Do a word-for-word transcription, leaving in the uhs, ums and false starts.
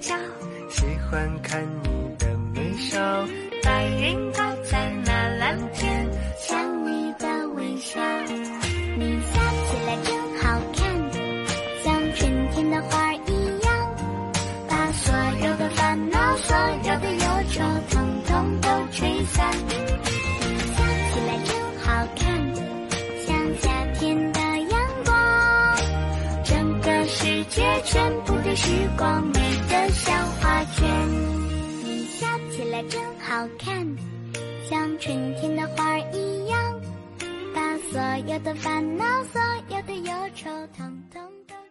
角，喜欢看你的微笑，白云挂在那蓝天， 像你的微笑。你笑起来真好看，像春天的花一样，把所有的烦恼，所有的忧愁统统都吹散。你笑起来真好看，像夏天的阳光，整个世界全部的时光美得像画卷。你笑起来真好看，像春天的花一样，把所有的烦恼，所有的忧愁统统都